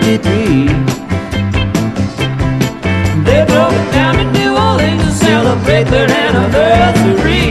1953. They drove down to New Orleans to celebrate their anniversary.